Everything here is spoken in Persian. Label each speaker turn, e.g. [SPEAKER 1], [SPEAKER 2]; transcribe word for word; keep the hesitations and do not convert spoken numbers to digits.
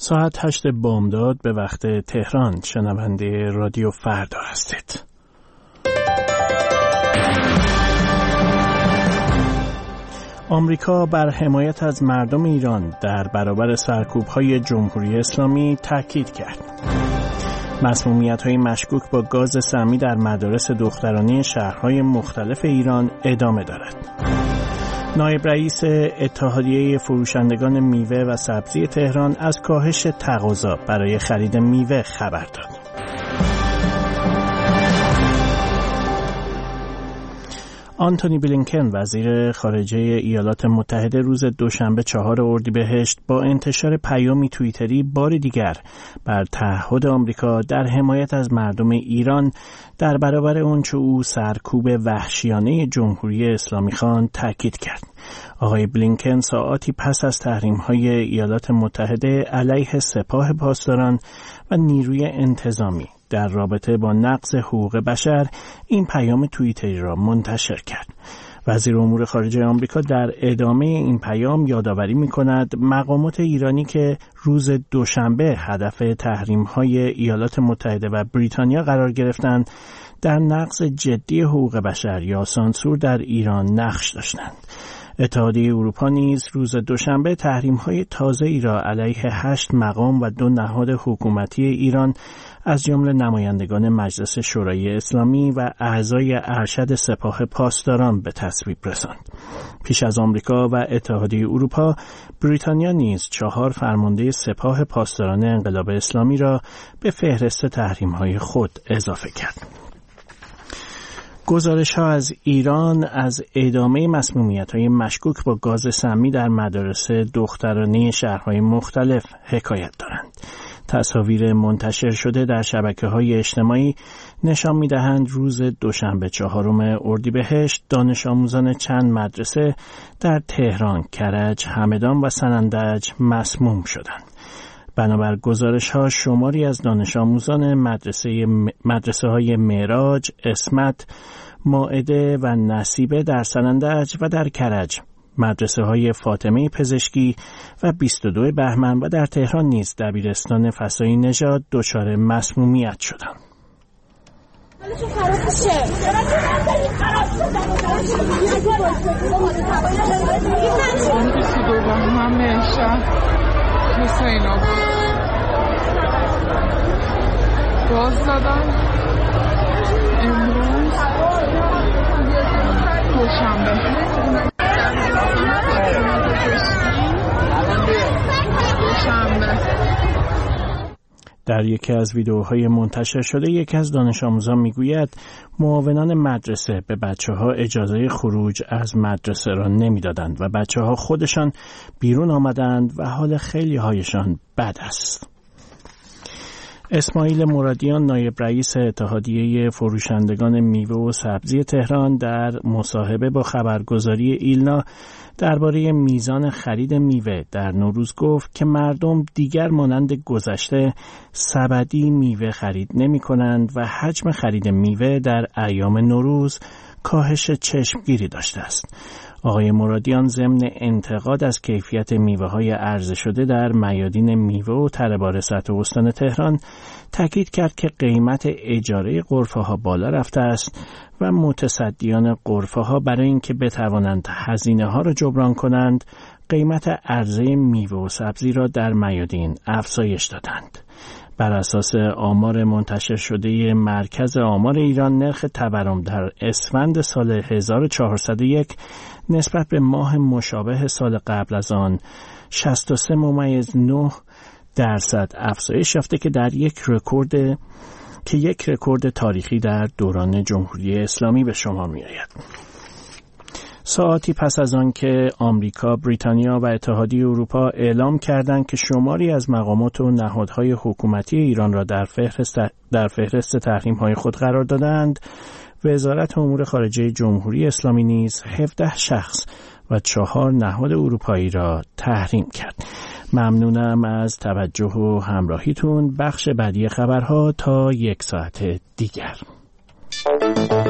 [SPEAKER 1] ساعت هشت بامداد به وقت تهران. شنونده رادیو فردا هستید. آمریکا بر حمایت از مردم ایران در برابر سرکوب‌های جمهوری اسلامی تاکید کرد. مسمومیت‌های مشکوک با گاز سمی در مدارس دخترانه شهرهای مختلف ایران ادامه دارد. نایب رئیس اتحادیه فروشندگان میوه و سبزی تهران از کاهش تقاضا برای خرید میوه خبر داد. آنتونی بلینکن وزیر خارجه ایالات متحده روز دوشنبه چهار اردیبهشت با انتشار پیامی توییتری بار دیگر بر تعهد آمریکا در حمایت از مردم ایران در برابر آنچه او سرکوب وحشیانه جمهوری اسلامی خواند تاکید کرد. آقای بلینکن ساعاتی پس از تحریم‌های ایالات متحده علیه سپاه پاسداران و نیروی انتظامی در رابطه با نقض حقوق بشر این پیام توییتری را منتشر کرد. وزیر امور خارجه آمریکا در ادامه این پیام یادآوری می‌کند مقامات ایرانی که روز دوشنبه هدف تحریم‌های ایالات متحده و بریتانیا قرار گرفتند در نقض جدی حقوق بشر یا سانسور در ایران نقش داشتند. اتحادیه اروپا نیز روز دوشنبه تحریم‌های تازه‌ای را علیه هشت مقام و دو نهاد حکومتی ایران از جمله نمایندگان مجلس شورای اسلامی و اعضای ارشد سپاه پاسداران به تصویب رساند. پیش از آمریکا و اتحادیه اروپا، بریتانیا نیز چهار فرمانده سپاه پاسداران انقلاب اسلامی را به فهرست تحریم‌های خود اضافه کرد. گزارش‌ها از ایران از ادامه مسمومیت‌های مشکوک با گاز سمی در مدارس دخترانه شهرهای مختلف حکایت دارند. تصاویر منتشر شده در شبکه‌های اجتماعی نشان می‌دهند روز دوشنبه چهارم اردیبهشت دانش آموزان چند مدرسه در تهران، کرج، همدان و سنندج مسموم شدند. بنابر گزارش‌ها شماری از دانش آموزان مدرسه مدرسه‌های معراج، اسمت، مائده و نصیبه در سنندج و در کرج، مدرسه‌های فاطمه پزشکی و بیست و دو بهمن و در تهران نیز دبیرستان فسای نژاد دچار مسمومیت شدند.
[SPEAKER 2] حسین آباد باز زدم امروز دوشنبه
[SPEAKER 1] در یکی از ویدیوهای منتشر شده یکی از دانش آموزان میگوید معاونان مدرسه به بچه‌ها اجازه خروج از مدرسه را نمیدادند و بچه‌ها خودشان بیرون آمدند و حال خیلی هایشان بد است. اسماعیل مرادیان نایب رئیس اتحادیه فروشندگان میوه و سبزی تهران در مصاحبه با خبرگزاری ایلنا درباره میزان خرید میوه در نوروز گفت که مردم دیگر مانند گذشته سبدی میوه خرید نمی کنند و حجم خرید میوه در ایام نوروز کاهش چشمگیری داشته است. آقای مرادیان ضمن انتقاد از کیفیت میوه‌های عرضه شده در میادین میوه و تره‌بار سطح استان تهران تاکید کرد که قیمت اجاره غرفه‌ها بالا رفته است و متصدیان غرفه‌ها برای اینکه بتوانند هزینه‌ها را جبران کنند قیمت عرضه میوه و سبزی را در میادین افزایش دادند. بر اساس آمار منتشر شده مرکز آمار ایران نرخ تورم در اسفند سال هزار و چهارصد و یک نسبت به ماه مشابه سال قبل از آن شصت و سه ممیز نه درصد افزایش یافته که در یک رکورد که یک رکورد تاریخی در دوران جمهوری اسلامی به شمار می‌آید. ساعتی پس از آن که آمریکا، بریتانیا و اتحادیه اروپا اعلام کردند که شماری از مقامات و نهادهای حکومتی ایران را در فهرست در فهرست تحریم‌های خود قرار دادند، وزارت امور خارجه جمهوری اسلامی نیز هفده شخص و چهار نهاد اروپایی را تحریم کرد. ممنونم از توجه و همراهیتون. بخش بعدی خبرها تا یک ساعت دیگر.